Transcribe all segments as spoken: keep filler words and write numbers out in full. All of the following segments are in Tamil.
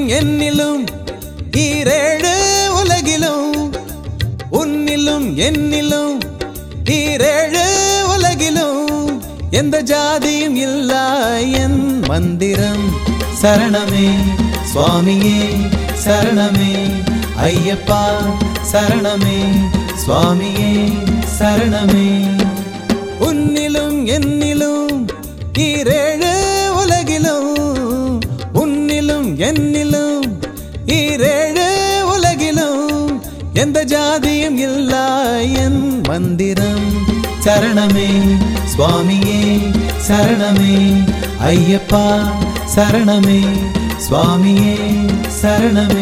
என்னிலும் ஈரேழு உலகிலும் உன்னிலும் என்னிலும் ஈரேழு உலகிலும் எந்த ஜாதியும் இல்லா என் மந்திரம் சரணமே சுவாமியே சரணமே ஐயப்பா சரணமே சுவாமியே சரணமே உன்னிலும் என்னிலும் ஈரேழு உலகிலும் உன்னிலும் என்னிலும் ஈரேழு உலகிலும் எந்த ஜாதியும் இல்லா என் மந்திரம் சரணமே சுவாமியே சரணமே ஐயப்பா சரணமே சுவாமியே சரணமே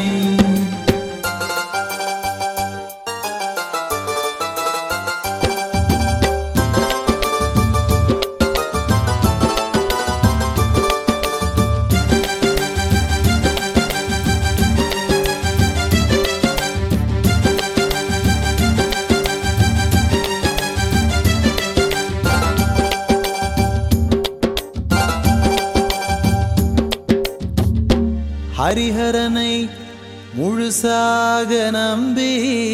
ஹரிஹரனை முழுசாக நம்பி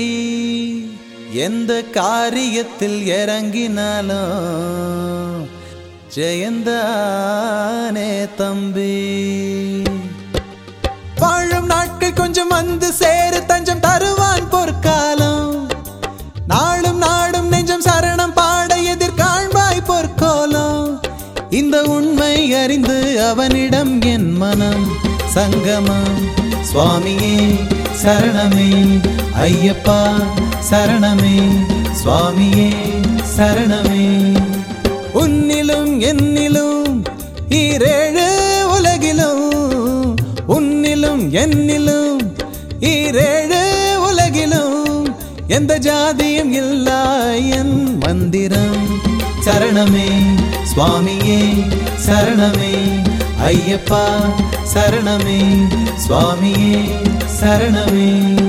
எந்த காரியத்தில் இறங்கினாலும் ஜெயந்தானே தம்பி வாழும் நாட்கள் கொஞ்சம் வந்து சேரு தஞ்சம் தருவான் பொற்காலம் நாளும் நாடும் நெஞ்சம் சரணம் பாட எதிர்காண்பாய் பொற்கோலம் இந்த உண்மை அறிந்து அவனிடம் என் மனம் சங்கமம் சுவாமியே சரணமே ஐயப்பா சரணமே சுவாமியே சரணமே உன்னிலும் என்னிலும் ஈரேழு உலகிலும் உன்னிலும் என்னிலும் ஈரேழு உலகிலும் எந்த ஜாதியும் இல்லா என் மந்திரம் சரணமே சுவாமியே சரணமே ஐயப்பா சரணமே சுவாமியே சரணமே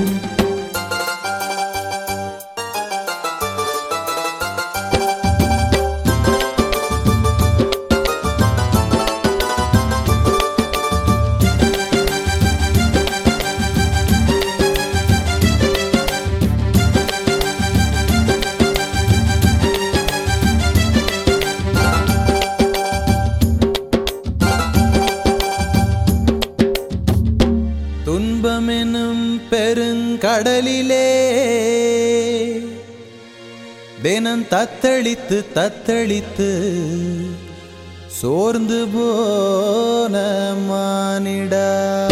துன்பமெனும் பெருங்கடலிலே தினம் தத்தளித்து தத்தளித்து சோர்ந்து போன மானிடா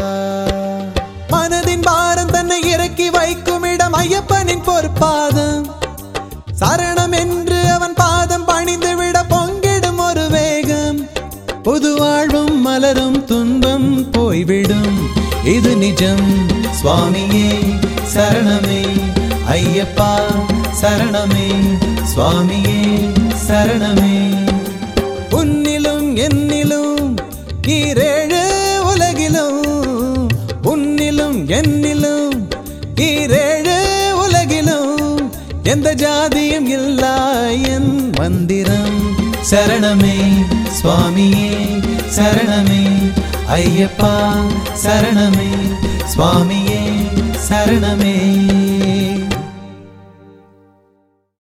மனதின் பாரம் தன்னை இறக்கி வைக்கும் இடம் ஐயப்பனின் பொற்பாதம் சரணம் என்று அவன் பாதம் பணிந்து விட பொங்கிடும் ஒரு வேகம் புது வாழ்வும் மலரும் துன்பம் போய்விடும் இது நிஜம் சுவாமியே சரணமே ஐயப்பா சரணமே சுவாமியே சரணமே உன்னிலும் என்னிலும் ஈரேழு உலகிலும் உன்னிலும் என்னிலும் ஈரேழு உலகிலும் எந்த ஜாதியும் இல்லா என் மந்திரம் சரணமே சுவாமியே சரணமே ஐயப்பா சரணமே சுவாமியே சரணமே